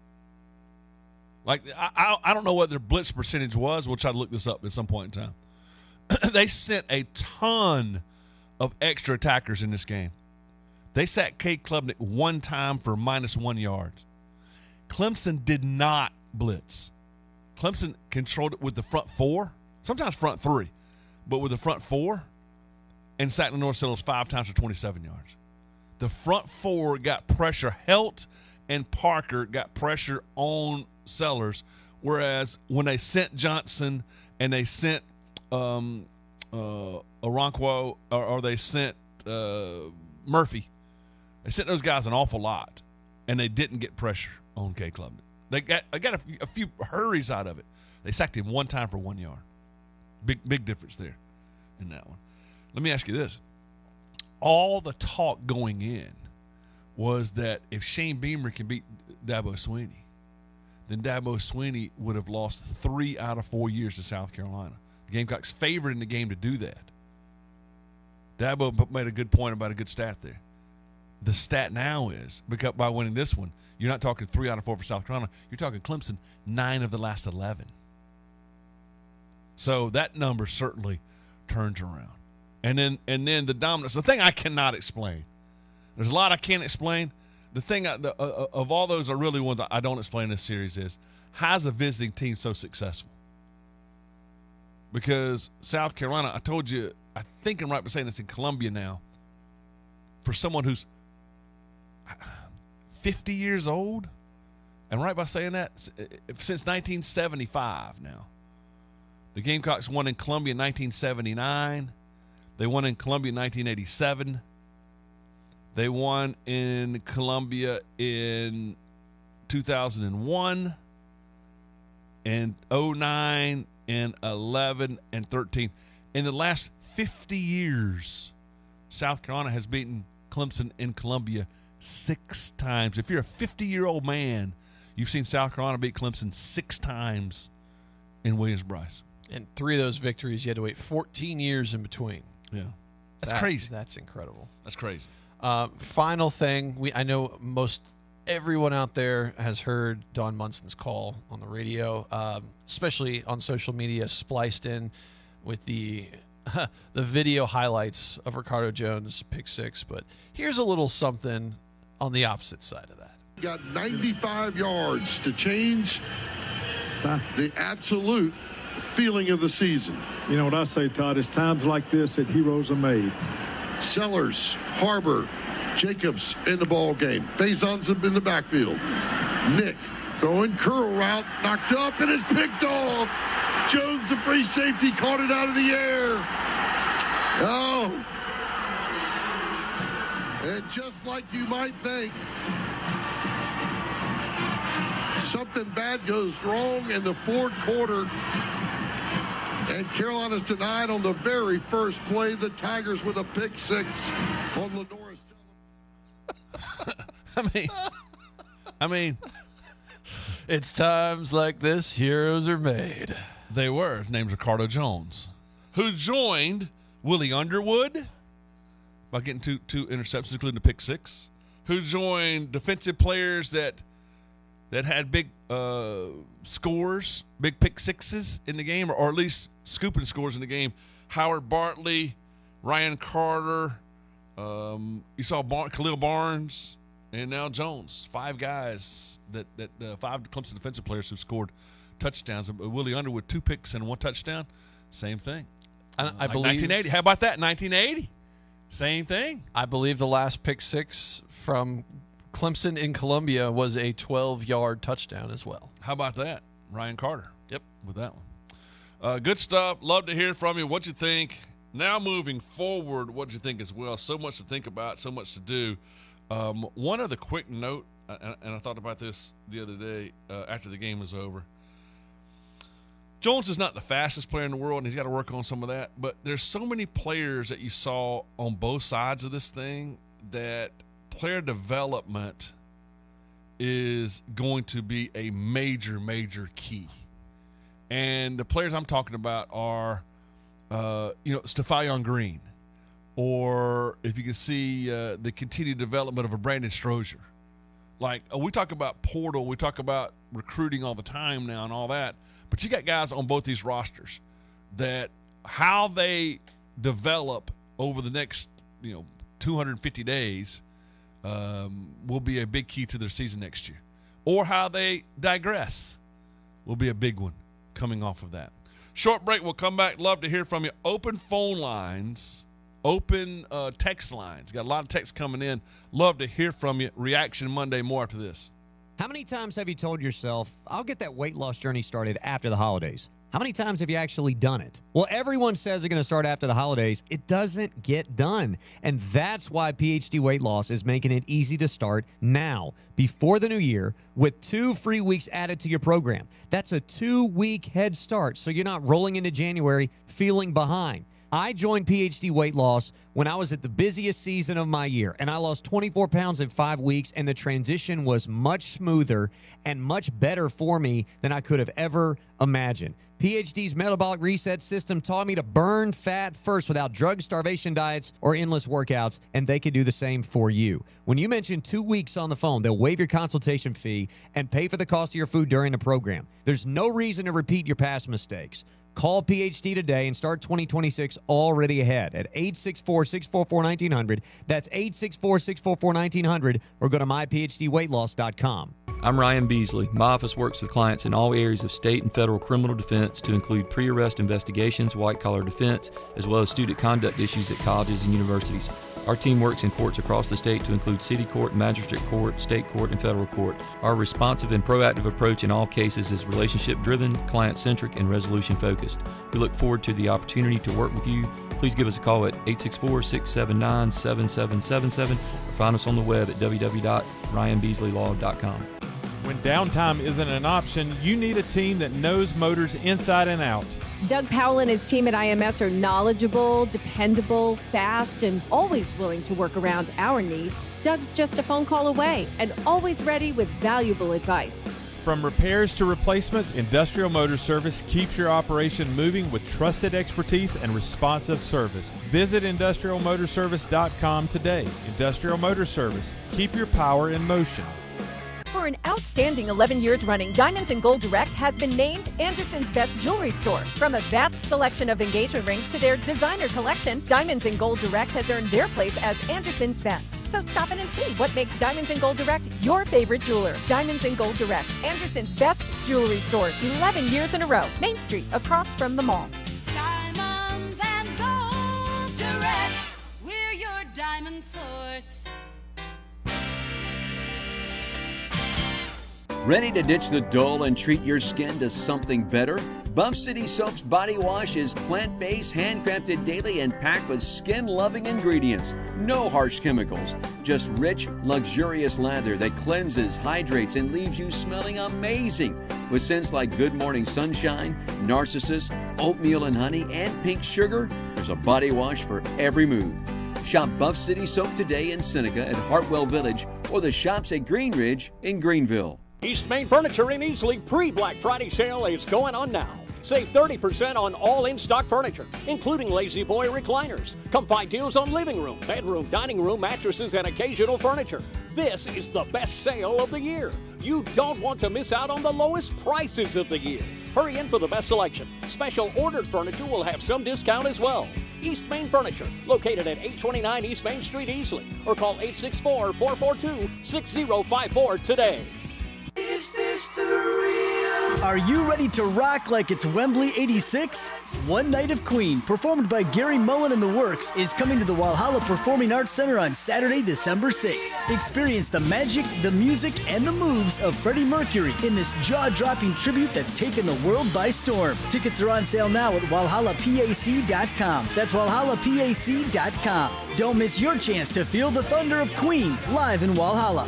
Like, I, I, I don't know what their blitz percentage was. We'll try to look this up at some point in time. They sent a ton of extra attackers in this game. They sacked Cade Klubnik one time for minus one yards. Clemson did not blitz. Clemson controlled it with the front four, sometimes front three, but with the front four, and sacked the North Sellers five times for twenty-seven yards. The front four got pressure. Helt and Parker got pressure on Sellers, whereas when they sent Johnson and they sent um, uh, Okonkwo or, or they sent uh, Murphy, they sent those guys an awful lot, and they didn't get pressure on Cade Klubnik. They got I got a few, a few hurries out of it. They sacked him one time for one yard. Big big difference there in that one. Let me ask you this. All the talk going in was that if Shane Beamer can beat Dabo Swinney, then Dabo Swinney would have lost three out of four years to South Carolina. The Gamecocks favored in the game to do that. Dabo made a good point about a good stat there. The stat now is, because by winning this one, you're not talking three out of four for South Carolina. You're talking Clemson, nine of the last eleven. So that number certainly turns around. And then and then the dominance, the thing I cannot explain. There's a lot I can't explain. The thing I, the, uh, of all those are really ones I don't explain in this series is, how is a visiting team so successful? Because South Carolina, I told you, I think I'm right by saying it's in Columbia now. For someone who's fifty years old, and right by saying that, since nineteen seventy-five now. The Gamecocks won in Columbia in nineteen seventy-nine. They won in Columbia in nineteen eighty-seven. They won in Columbia in two thousand one, and oh nine, and eleven, and thirteen. In the last fifty years, South Carolina has beaten Clemson in Columbia six times. If you're a fifty-year-old man, you've seen South Carolina beat Clemson six times in Williams-Brice. And three of those victories, you had to wait fourteen years in between. Yeah. That's That- crazy. That's incredible. That's crazy. Uh, final thing, we I know most everyone out there has heard Don Munson's call on the radio, um, especially on social media, spliced in with the the video highlights of Ricardo Jones' pick six. But here's a little something on the opposite side of that. Got ninety-five yards to change the absolute feeling of the season. You know what I say, Todd? It's times like this that heroes are made. Sellers, Harbor, Jacobs in the ball game. Faison's in the backfield. Nick throwing curl route, knocked up, and it's picked off. Jones, the free safety, caught it out of the air. Oh. And just like you might think, something bad goes wrong in the fourth quarter. And Carolina's denied on the very first play. The Tigers with a pick six on Lenore's. I mean, I mean, it's times like this heroes are made. They were. His name's Ricardo Jones, who joined Willie Underwood by getting two two interceptions, including the pick six. Who joined defensive players that that had big uh, scores, big pick sixes in the game, or, or at least scooping scores in the game. Howard Bartley, Ryan Carter, um, you saw Bar- Khalil Barnes, and now Jones. Five guys, that that uh, five Clemson defensive players who scored touchdowns. Uh, Willie Underwood, two picks and one touchdown. Same thing. I, Uh, I like believe nineteen eighty. How about that? nineteen eighty. Same thing. I believe the last pick six from Clemson in Columbia was a twelve-yard touchdown as well. How about that? Ryan Carter. Yep. With that one. Uh, good stuff. Love to hear from you. What you think? Now moving forward, what you think as well? So much to think about, so much to do. Um, one other quick note, and, and I thought about this the other day uh, after the game was over. Jones is not the fastest player in the world, and he's got to work on some of that. But there's so many players that you saw on both sides of this thing that player development is going to be a major, major key. And the players I'm talking about are, uh, you know, Stephon Green, or if you can see uh, the continued development of a Brandon Strozier. Like, uh, we talk about portal, we talk about recruiting all the time now and all that, but you got guys on both these rosters that how they develop over the next, you know, two hundred fifty days um, will be a big key to their season next year. Or how they digress will be a big one coming off of that. Short break. We'll come back. Love to hear from you. Open phone lines, open uh, text lines. Got a lot of texts coming in. Love to hear from you. Reaction Monday. More after this. How many times have you told yourself, I'll get that weight loss journey started after the holidays? How many times have you actually done it? Well, everyone says they're going to start after the holidays. It doesn't get done. And that's why P H D Weight Loss is making it easy to start now, before the new year, with two free weeks added to your program. That's a two-week head start, so you're not rolling into January feeling behind. I joined P H D Weight Loss when I was at the busiest season of my year, and I lost twenty-four pounds in five weeks, and the transition was much smoother and much better for me than I could have ever imagined. P H D's metabolic reset system taught me to burn fat first without drug starvation diets or endless workouts, and they could do the same for you. When you mention two weeks on the phone, they'll waive your consultation fee and pay for the cost of your food during the program. There's no reason to repeat your past mistakes. Call P H D today and start twenty twenty-six already ahead at eight six four, six four four, one nine zero zero. That's eight six four, six four four, one nine zero zero, or go to my p h d weight loss dot com. I'm Ryan Beasley. My office works with clients in all areas of state and federal criminal defense to include pre-arrest investigations, white-collar defense, as well as student conduct issues at colleges and universities. Our team works in courts across the state to include city court, magistrate court, state court, and federal court. Our responsive and proactive approach in all cases is relationship-driven, client-centric, and resolution-focused. We look forward to the opportunity to work with you. Please give us a call at eight six four, six seven nine, seven seven seven seven or find us on the web at w w w dot ryan beasley law dot com. When downtime isn't an option, you need a team that knows motors inside and out. Doug Powell and his team at I M S are knowledgeable, dependable, fast, and always willing to work around our needs. Doug's just a phone call away and always ready with valuable advice. From repairs to replacements, Industrial Motor Service keeps your operation moving with trusted expertise and responsive service. Visit industrial motor service dot com today. Industrial Motor Service. Keep your power in motion. For an outstanding eleven years running, Diamonds and Gold Direct has been named Anderson's best jewelry store. From a vast selection of engagement rings to their designer collection, Diamonds and Gold Direct has earned their place as Anderson's best. So stop in and see what makes Diamonds and Gold Direct your favorite jeweler. Diamonds and Gold Direct, Anderson's best jewelry store, eleven years in a row. Main Street, across from the mall. Diamonds and Gold Direct, we're your diamond source. Ready to ditch the dull and treat your skin to something better? Buff City Soap's body wash is plant-based, handcrafted daily, and packed with skin-loving ingredients. No harsh chemicals, just rich, luxurious lather that cleanses, hydrates, and leaves you smelling amazing. With scents like Good Morning Sunshine, Narcissus, Oatmeal and Honey, and Pink Sugar, there's a body wash for every mood. Shop Buff City Soap today in Seneca at Hartwell Village or the shops at Green Ridge in Greenville. East Main Furniture in Easley pre-Black Friday sale is going on now. Save thirty percent on all in-stock furniture, including Lazy Boy recliners. Come find deals on living room, bedroom, dining room, mattresses, and occasional furniture. This is the best sale of the year. You don't want to miss out on the lowest prices of the year. Hurry in for the best selection. Special ordered furniture will have some discount as well. East Main Furniture, located at eight twenty-nine East Main Street, Easley, or call eight six four, four four two, six zero five four today. Is this the real? Are you ready to rock like it's Wembley eighty-six? One Night of Queen, performed by Gary Mullen and the Works, is coming to the Walhalla Performing Arts Center on Saturday, December sixth. Experience the magic, the music, and the moves of Freddie Mercury in this jaw-dropping tribute that's taken the world by storm. Tickets are on sale now at walhalla pac dot com. That's walhalla pac dot com. Don't miss your chance to feel the thunder of Queen live in Walhalla.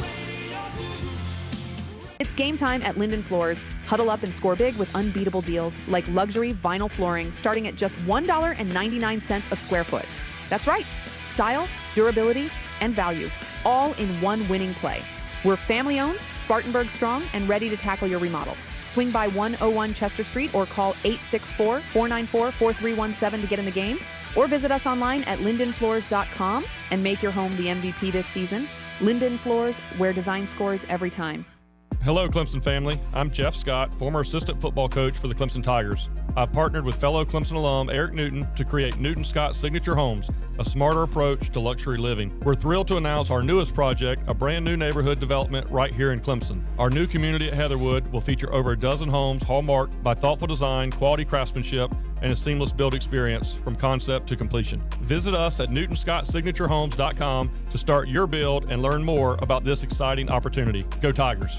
It's game time at Linden Floors. Huddle up and score big with unbeatable deals like luxury vinyl flooring starting at just one dollar and ninety-nine cents a square foot. That's right. Style, durability, and value, all in one winning play. We're family owned, Spartanburg strong, and ready to tackle your remodel. Swing by one oh one Chester Street or call eight six four, four nine four, four three one seven to get in the game. Or visit us online at linden floors dot com and make your home the M V P this season. Linden Floors, where design scores every time. Hello, Clemson family. I'm Jeff Scott, former assistant football coach for the Clemson Tigers. I've partnered with fellow Clemson alum Eric Newton to create Newton Scott Signature Homes, a smarter approach to luxury living. We're thrilled to announce our newest project, a brand new neighborhood development right here in Clemson. Our new community at Heatherwood will feature over a dozen homes hallmarked by thoughtful design, quality craftsmanship, and a seamless build experience from concept to completion. Visit us at newton scott signature homes dot com to start your build and learn more about this exciting opportunity. Go Tigers!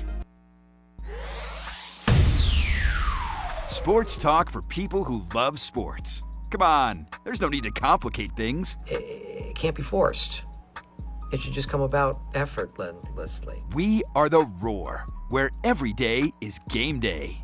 Sports talk for people who love sports. Come on, there's no need to complicate things. It can't be forced. It should just come about effortlessly. We are the Roar, where every day is game day.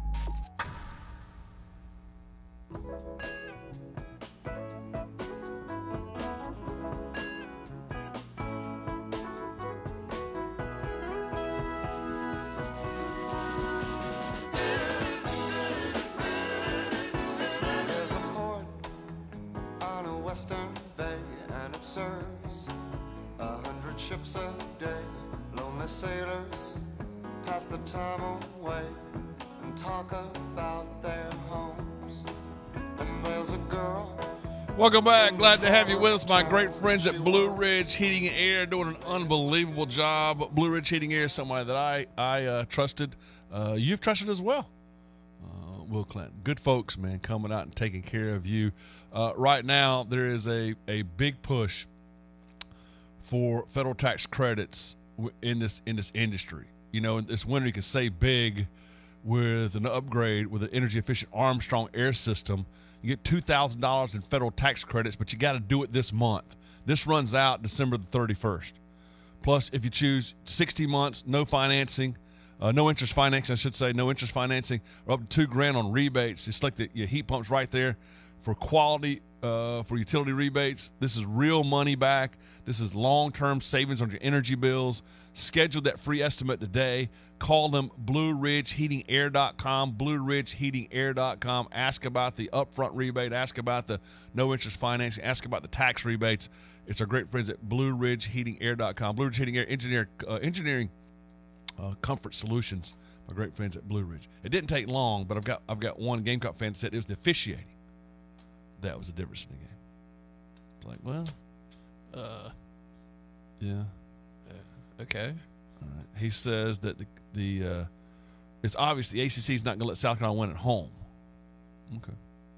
Western Bay, and it serves a hundred ships a day. Lonely sailors pass the time away and talk about their homes. And there's a girl. Welcome back. Glad to have you with us, my great friends at Blue Ridge Heating and Air, doing an unbelievable job. Blue Ridge Heating and Air is somebody that I I uh, trusted. Uh, you've trusted as well. Will Clinton. Good folks, man, coming out and taking care of you. Uh, right now, there is a, a big push for federal tax credits in this in this industry. You know, this winter you can save big with an upgrade with an energy-efficient Armstrong air system. You get two thousand dollars in federal tax credits, but you got to do it this month. This runs out December the thirty-first. Plus, if you choose sixty months, no financing, Uh, no interest financing, I should say, no interest financing, or up to two grand on rebates. It's like the your heat pumps right there for quality, uh, for utility rebates. This is real money back. This is long-term savings on your energy bills. Schedule that free estimate today. Call them blue ridge heating air dot com, blue ridge heating air dot com. Ask about the upfront rebate. Ask about the no-interest financing. Ask about the tax rebates. It's our great friends at blue ridge heating air dot com. Blue Ridge Heating Air engineer, uh, Engineering uh, Comfort Solutions. My great friends at Blue Ridge. It didn't take long, but I've got I've got one Gamecock fan that said it was the officiating that was the difference in the game. It's like, well, Uh, yeah. okay. All right. He says that the, the uh, it's obvious the A C C is not going to let South Carolina win at home. Okay.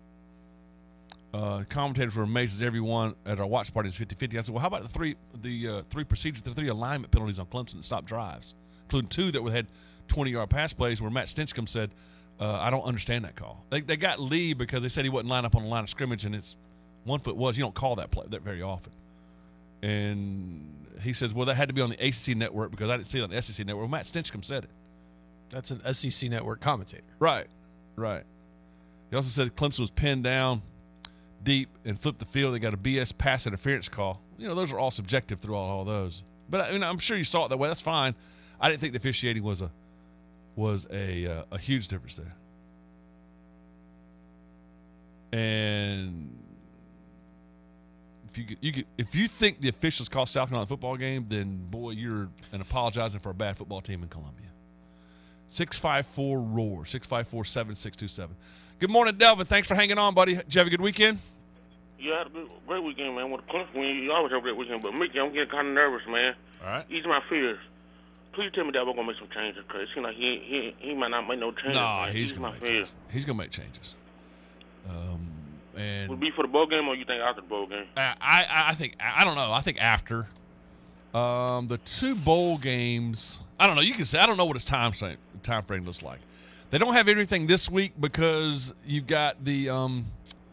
Uh, commentators were amazed as everyone at our watch party is fifty-fifty. I said, well, how about the three the uh, three procedures, the three alignment penalties on Clemson that stopped drives, including two that had twenty-yard pass plays where Matt Stinchcomb said, uh, I don't understand that call. They they got Lee because they said he wouldn't line up on the line of scrimmage, and it's one foot was. You don't call that play that very often. And he says, well, that had to be on the A C C network because I didn't see it on the S E C network. Well, Matt Stinchcomb said it. That's an S E C network commentator. Right, right. He also said Clemson was pinned down deep and flipped the field. They got a B S pass interference call. You know, those are all subjective through all, all those. But I mean, I'm sure you saw it that way. That's fine. I didn't think the officiating was a was a uh, a huge difference there. And if you could, you could, if you think the officials cost South Carolina a football game, then boy, you're and apologizing for a bad football team in Columbia. six five four roar six five four seven six two seven. Good morning, Delvin. Thanks for hanging on, buddy. Did you have a good weekend? Yeah, I had a good, great weekend, man. With the Clemson win, you always have a great weekend. But Mickey, I'm getting kind of nervous, man. All right. Ease my fears. Please tell me that we're gonna make some changes, cause it seems like he he he might not make no changes. Nah, man. he's Ease gonna my make fears. changes. He's gonna make changes. Um, and Would it be for the bowl game, or you think after the bowl game? I, I I think I don't know. I think after um, the two bowl games. I don't know. You can say I don't know what his time frame time frame looks like. They don't have everything this week because you've got the um,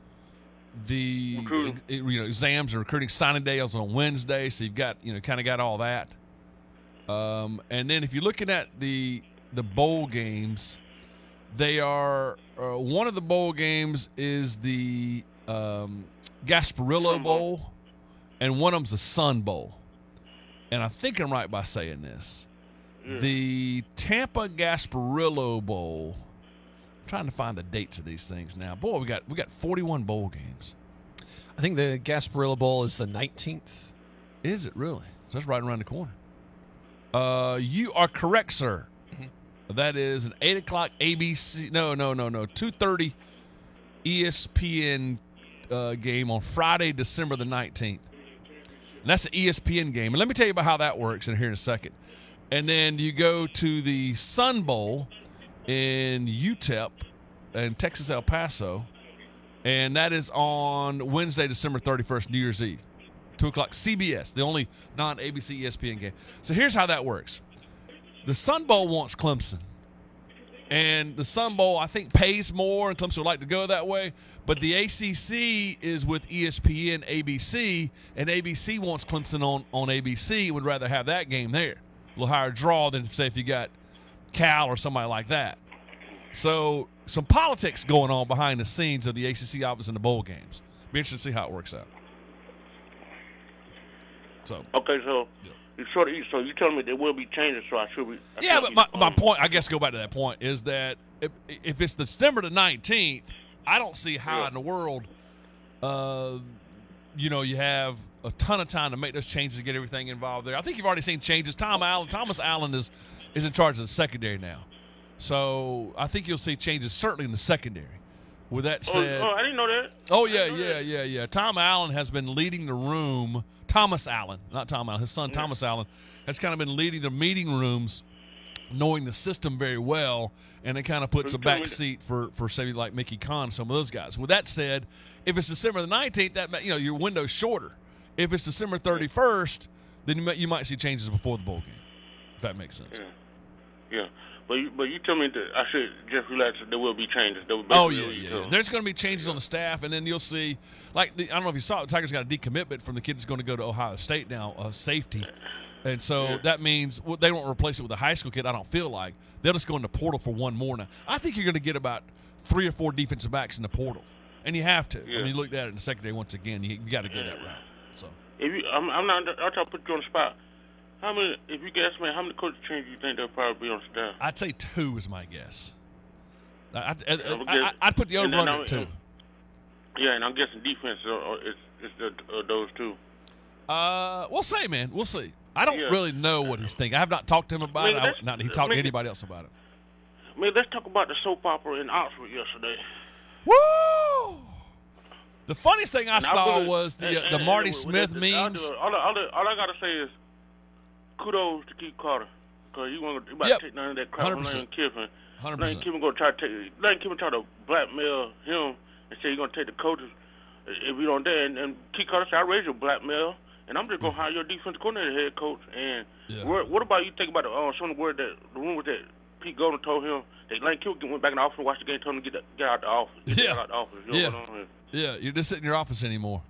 the it, you know exams and recruiting signing day is on Wednesday, so you've got you know kind of got all that. Um, and then if you're looking at the the bowl games, they are uh, one of the bowl games is the um, Gasparillo Bowl, and one of them's the Sun Bowl. And I think I'm right by saying this. The Tampa Gasparillo Bowl. I'm trying to find the dates of these things now. Boy, we got we got forty-one bowl games. I think the Gasparilla Bowl is the nineteenth. Is it really? So that's right around the corner. Uh, you are correct, sir. Mm-hmm. That is an eight o'clock A B C. No, no, no, no. two thirty E S P N uh, game on Friday, December the nineteenth. And that's an E S P N game. And let me tell you about how that works in here in a second. And then you go to the Sun Bowl in U T E P and Texas El Paso, and that is on Wednesday, December thirty-first, New Year's Eve, two o'clock, C B S, the only non-A B C E S P N game. So here's how that works. The Sun Bowl wants Clemson, and the Sun Bowl, I think, pays more, and Clemson would like to go that way, but the A C C is with E S P N, A B C, and A B C wants Clemson on, on A B C and would rather have that game there. A little higher draw than, say, if you got Cal or somebody like that. So some politics going on behind the scenes of the A C C office in the bowl games. Be interested to see how it works out. So Okay, so you sort of so you telling me there will be changes, so I should be. I yeah, should but be, my, um, my point, I guess, go back to that point is that if, if it's December the nineteenth, I don't see how Yeah. in the world, uh, you know, you have a ton of time to make those changes and get everything involved there. I think you've already seen changes. Tom Allen, Thomas Allen is is in charge of the secondary now, so I think you'll see changes certainly in the secondary. With that Oh, said, oh, I didn't know that. oh yeah, yeah, yeah, yeah. Tom Allen has been leading the room. Thomas Allen, not Tom Allen, his son Thomas Allen, has kind of been leading the meeting rooms, knowing the system very well, and it kind of puts a back seat for for say like Mickey Kahn, some of those guys. With that said, if it's December the nineteenth, that you know your window's shorter. If it's December thirty-first, then you might, you might see changes before the bowl game, if that makes sense. Yeah, yeah. But you, but you tell me that I should just relax. There will be changes. There will Oh yeah, basically- yeah, yeah. There's going to be changes on the staff, and then you'll see, like the, I don't know if you saw, the Tigers got a decommitment from the kid that's going to go to Ohio State now, uh, safety, and so Yeah. that means well, they won't replace it with a high school kid. I don't feel like they'll just go in the portal for one more now. I think you're going to get about three or four defensive backs in the portal and you have to. Yeah. I mean, you looked at it in the secondary once again. You, you got to go that route. So If you, I'm, I'm not. I'll try to put you on the spot. How many? If you guess, man, how many coaching changes do you think there'll probably be on staff? I'd say two is my guess. I, I, I'm I, I, guess- I'd put the and over then under I'm- at two. Yeah, and I'm guessing defense. Uh, uh, it's it's the, uh, those two. Uh, we'll see, man. We'll see. I don't Yeah. really know what he's thinking. I have not talked to him about Man, it. I, that's- not he talked to man, anybody else about it. Man, let's talk about the soap opera in Oxford yesterday. Woo! The funniest thing I And saw believe- was the and- uh, the and- Marty and- Smith and- I'll memes. do it. All, I- all, I- all I gotta say is kudos to Keith Carter, because he want to about Yep. to take none of that crap one from hundred Lane percent. Kiffin. one hundred Lane percent. Kiffin gonna try to take. Lane Kiffin try to blackmail him and say he's gonna take the coaches if we don't dare. And, and Keith Carter said, "I raised your blackmail, and I'm just gonna hire your defensive coordinator, head coach." And Yeah. what, what about you think about the uh, some of the word that the rumors that Pete Golden told him that Lane Kiffin went back in the office and watched the game, told him to get the, get out the office, get Yeah. out the office. You know Yeah. what I'm saying? Yeah, you're just sitting in your office anymore.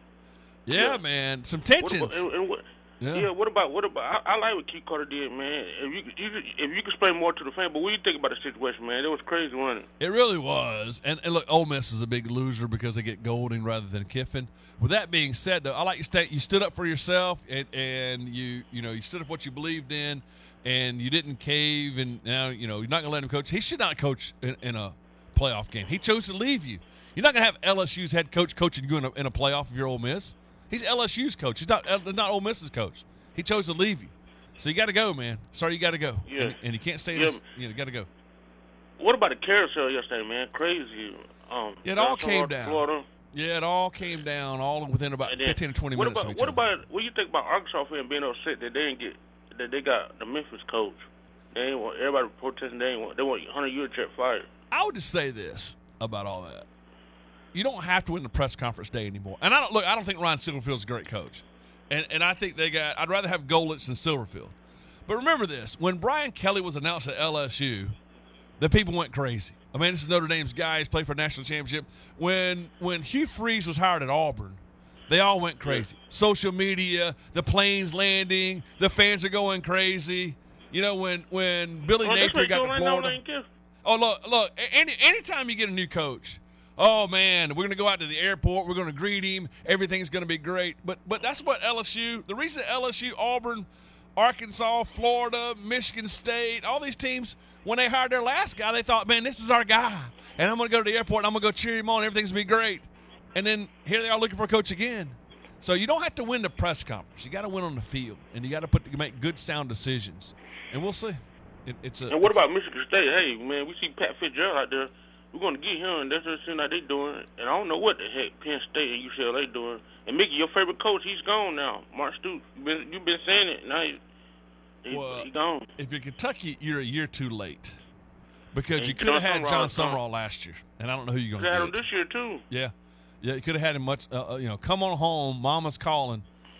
Yeah, Yeah. man, some What tensions. about, and, and what, Yeah. yeah. What about what about? I, I like what Keith Carter did, man. If you, could- you could- if you could explain more to the fan, but what do you think about the situation, man? It was crazy, wasn't it? It really was. And, and look, Ole Miss is a big loser because they get Golding rather than Kiffin. With that being said, though, I like you stay. You stood up for yourself, and, and you you know you stood up for what you believed in, and you didn't cave. And now you know you're not going to let him coach. He should not coach in, in a playoff game. He chose to leave you. You're not going to have L S U's head coach coaching you in a, in a playoff if you're Ole Miss. He's L S U's coach. He's not not Ole Miss's coach. He chose to leave you. So you got to go, man. Sorry, you got to go. Yeah. And, and you can't stay in Yeah. this. You know, got to go. What about the carousel yesterday, man? Crazy. Um, It all Johnson came Rock, down. Florida. Yeah, it all came down all within about And then, fifteen to twenty what minutes about, of each What other. about what do you think about Arkansas fan being upset that they didn't get that they got the Memphis coach? They ain't want everybody protesting. They ain't want they want Hunter Yurchek fired. I would just say this about all that. You don't have to win the press conference day anymore. And I don't look. I don't think Ryan Silverfield's a great coach, and and I think they got. I'd rather have Golich than Silverfield. But remember this: when Brian Kelly was announced at L S U, the people went crazy. I mean, this is Notre Dame's guy. He's played for a national championship. When when Hugh Freeze was hired at Auburn, they all went crazy. Social media, the planes landing, the fans are going crazy. You know, when when Billy Well, that's Napier what got you're to doing right now, Florida. Lane Kiffin. Oh, look, look. Any anytime you get a new coach, oh man, we're going to go out to the airport. We're going to greet him. Everything's going to be great. But but that's what L S U. The reason L S U, Auburn, Arkansas, Florida, Michigan State, all these teams, when they hired their last guy, they thought, man, this is our guy, and I'm going to go to the airport and I'm going to go cheer him on. Everything's going to be great. And then here they are looking for a coach again. So you don't have to win the press conference. You got to win on the field, and you got to put make good, sound decisions. And we'll see. It, it's a. And what it's a- about Michigan State? Hey, man, we see Pat Fitzgerald out there. We're going to get him, and that's what it seems like they doing. And I don't know what the heck Penn State and U C L A doing. And Mickey, your favorite coach, he's gone now. Mark Stoops. You've been, you've been saying it. Now he, he, Well, he gone. If you're Kentucky, you're a year too late because And you could have John had Summerall John is gone. Summerall last year, and I don't know who you're They going had to him get. this year, too. Yeah, yeah, you could have had him much. Uh, uh, you know, come on home, Mama's calling,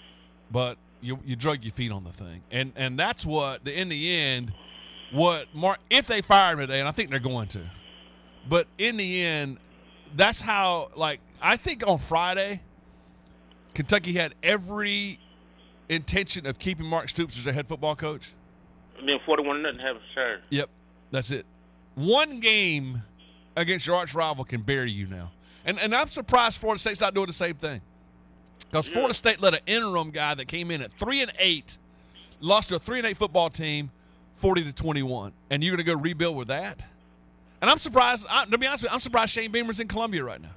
but you you drug your feet on the thing, and and that's what the in the end, what Mark if they fire him today, and I think they're going to, but in the end, that's how like I think on Friday, Kentucky had every intention of keeping Mark Stoops as their head football coach. And then forty-one nothing happened Saturday. Yep, that's it. One game against your arch rival can bury you now. And and I'm surprised Florida State's not doing the same thing. Because Yeah. Florida State let an interim guy that came in at three and eight, lost to a three and eight football team, forty to twenty-one, and you're going to go rebuild with that. And I'm surprised. I, to be honest with you, I'm surprised Shane Beamer's in Columbia right now.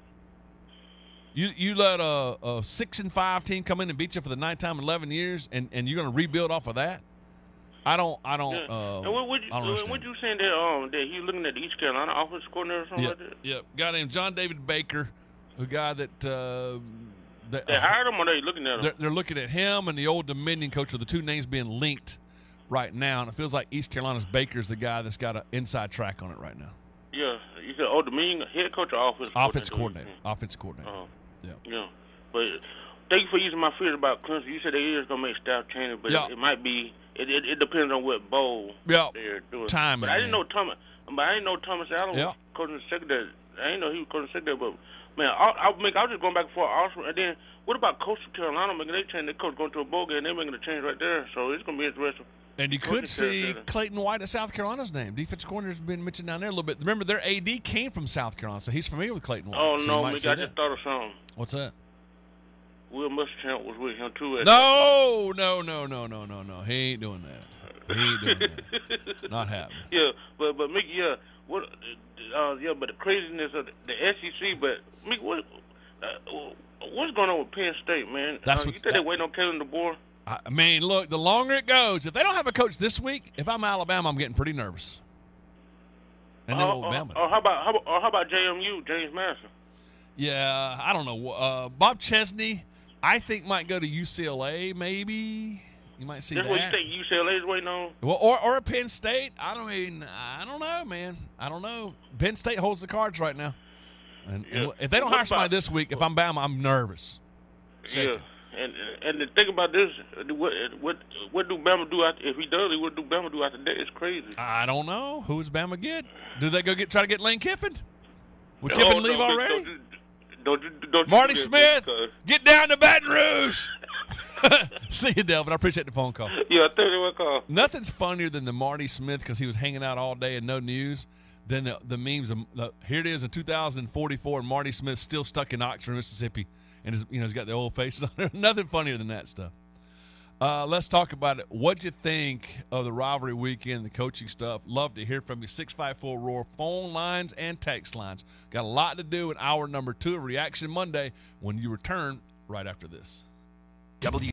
You you let a, a six and five team come in and beat you for the ninth time in eleven years, and, and you're going to rebuild off of that. I don't. I don't. Yeah. Uh, and what, what, you, I don't understand. what you saying that um that he's looking at the East Carolina offense coordinator or something Yep, like that? yep. Guy named John David Baker, a guy that uh, that They hired him or they looking at him? they're, they're looking at him and the Old Dominion coach are the two names being linked right now, and it feels like East Carolina's Baker's the guy that's got an inside track on it right now. Yeah, you said Old Dominion head coach or offense Offense coordinator? coordinator. Offense coordinator. Uh-huh. Yeah. Yeah, but thank you for using my fears about Clemson. You said they is gonna make staff changes, but Yeah. it, it might be. It, it, it depends on what bowl Yeah. they're doing. Timing, But I didn't man. know Thomas. But I didn't know Thomas Allen Yeah. was coaching the secondary. I didn't know he was coaching the secondary. But man, I, I, make, I was just going back and forth. Also, and then what about Coastal Carolina making they change? Their coach going to a bowl game. They're making a change right there. So it's gonna be interesting. And you Coaching could see character. Clayton White at South Carolina's name. Defensive corner has been mentioned down there a little bit. Remember, their A D came from South Carolina, so he's familiar with Clayton White. Oh, so you no, might Mick, see I that. just thought of something. What's that? Will Muschamp was with him, too. At No, no, no, no, no, no, no. He ain't doing that. He ain't doing that. Not happening. Yeah, but, but Mickey, yeah, what, uh, yeah, but the craziness of the, the S E C, but, Mickey, what, uh, what's going on with Penn State, man? That's uh, what- you think that- they waiting on Kellen DeBoer? I mean, look, the longer it goes, if they don't have a coach this week, if I'm Alabama, I'm getting pretty nervous. And then or, what Bama? or, or how about how about, or how about J M U, James Madison? Yeah, I don't know. Uh, Bob Chesney, I think, might go to U C L A, maybe. You might see That's that. what you think U C L A is waiting on? Well, or or a Penn State. I don't mean, I don't know, man. I don't know. Penn State holds the cards right now. And, and Yeah. if they don't What hire somebody about- this week, if I'm Bama, I'm nervous. Shaking. Yeah. And and the thing about this, what what what do Bama do after, if he does it? What do Bama do after that? It's crazy. I don't know. Who's Bama get? Do they go get try to get Lane Kiffin? Would Oh, Kiffin no, leave don't- already? Don't, you- don't, you- don't you Marty do that, Smith, because- get down to Baton Rouge. See you, Delvin. I appreciate the phone call. Yeah, I think they will call. Nothing's funnier than the Marty Smith because he was hanging out all day and no news. Then the, the memes of the, here it is in two thousand forty-four, and Marty Smith still stuck in Oxford, Mississippi, and his, you know he's got the old faces on there. Nothing funnier than that stuff. Uh, let's talk about it. What'd you think of the rivalry weekend, the coaching stuff? Love to hear from you. six five four ROAR, phone lines and text lines. Got a lot to do in hour number two of Reaction Monday when you return right after this. W